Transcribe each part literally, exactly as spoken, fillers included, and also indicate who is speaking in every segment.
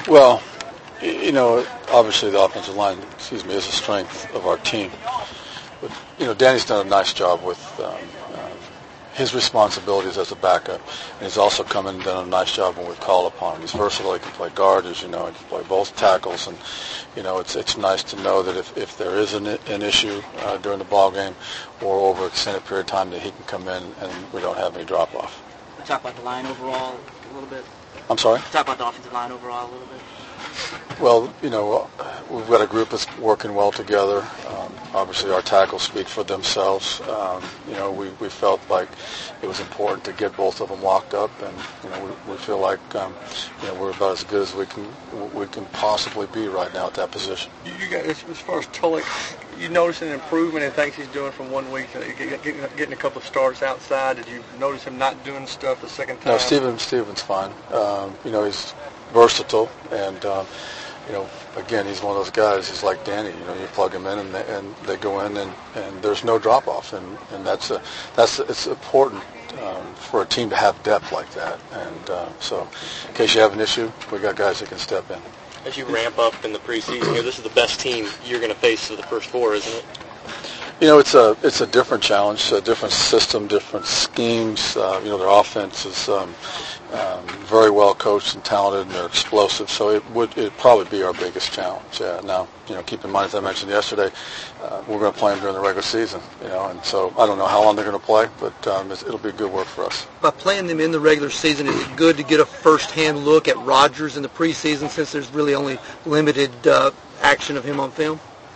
Speaker 1: Well, you know, obviously the offensive line, excuse me, is a strength of our team. But, you know, Danny's done a nice job with um, uh, his responsibilities as a backup. And he's also come in and done a nice job when we've called upon him. He's versatile. He can play guard, as you know. He can play both tackles. And, you know, it's it's nice to know that if, if there is an, an issue uh, during the ball game or over an extended period of time that he can come in and we don't have any drop-off.
Speaker 2: We'll talk about the line overall a little bit.
Speaker 1: I'm sorry?
Speaker 2: Talk about the offensive line overall a little bit.
Speaker 1: Well, you know, we've got a group that's working well together. Um, obviously, our tackles speak for themselves. Um, you know, we, we felt like it was important to get both of them locked up, and you know, we, we feel like um, you know we're about as good as we can we can possibly be right now at that position.
Speaker 3: You got as far as Tulloch, you notice an improvement in things he's doing from one week to getting, getting a couple of starts outside. Did you notice him not doing stuff the second time?
Speaker 1: No, Steven, Steven's fine. Um, you know, he's versatile, and um, you know, again, he's one of those guys. He's like Danny. You know, you plug him in, and they, and they go in, and, and there's no drop off, and, and that's a that's a, it's important um, for a team to have depth like that. And uh, so, in case you have an issue, we got guys that can step in.
Speaker 4: As you ramp up in the preseason here, this is the best team you're going to face for the first four, isn't it?
Speaker 1: You know, it's a it's a different challenge, a different system, different schemes. Uh, you know, their offense is um, um, very well coached and talented, and they're explosive. So it would it probably be our biggest challenge. Yeah. Now, you know, keep in mind, as I mentioned yesterday, uh, we're going to play them during the regular season. You know, and so I don't know how long they're going to play, but um, it's, it'll be good work for us.
Speaker 5: By playing them in the regular season, is it good to get a first-hand look at Rodgers in the preseason, since there's really only limited uh, action of him on film?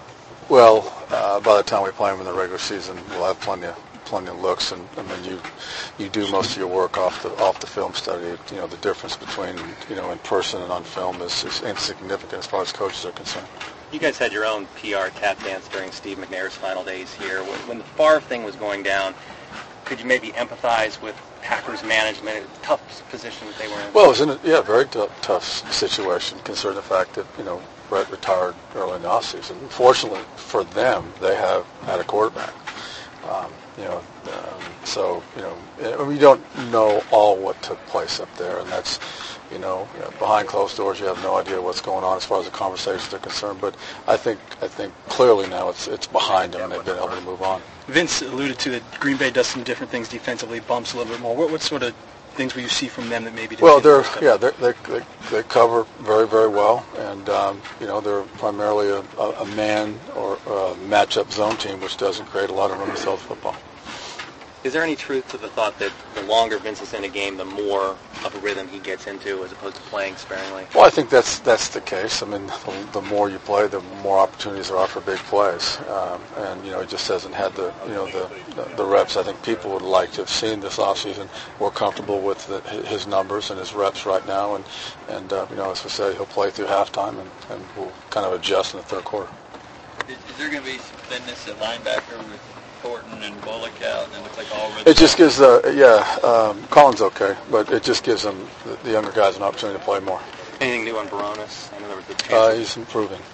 Speaker 1: Well, uh, by the time we play them in the regular season, we'll have plenty of plenty of looks, and I mean, you you do most of your work off the off the film study. You know, the difference between you know in person and on film is, is insignificant as far as coaches are concerned.
Speaker 4: You guys had your own P R tap dance during Steve McNair's final days here. When, when the Favre thing was going down, could you maybe empathize with Packers management, a tough position that they were in?
Speaker 1: Well, it was in a yeah, very t- tough situation, considering the fact that, you know, Brett retired early in the offseason. Fortunately for them, they have had a quarterback. Um, you know, um, so, you know, we don't know all what took place up there, and that's, you know, behind closed doors, you have no idea what's going on as far as the conversations are concerned. But I think I think clearly now it's it's behind them, and they've been able to move on.
Speaker 6: Vince alluded to that Green Bay does some different things defensively, bumps a little bit more. What, what sort of things will you see from them that maybe?
Speaker 1: Well, they're yeah, they're, they they they cover very very well, and um, you know they're primarily a, a, a man or a matchup zone team, which doesn't create a lot of room to throw the football.
Speaker 4: Is there any truth to the thought that the longer Vince is in a game, the more of a rhythm he gets into, as opposed to playing sparingly?
Speaker 1: Well, I think that's that's the case. I mean, the, the more you play, the more opportunities there are for big plays. Um, and you know, he just hasn't had the you know the, the the reps. I think people would like to have seen this offseason. We're comfortable with the, his numbers and his reps right now, and and uh, you know, as we said, he'll play through halftime, and, and we'll kind of adjust in the third quarter.
Speaker 7: Is, is there going to be some thinness at linebacker with Thornton and Bullock out, and it looks like all rhythm?
Speaker 1: It just gives, uh, yeah, um, Collins okay, but it just gives them, the, the younger guys, an opportunity to play more.
Speaker 4: Anything new on Baronis? I know there was the
Speaker 1: uh, he's improving.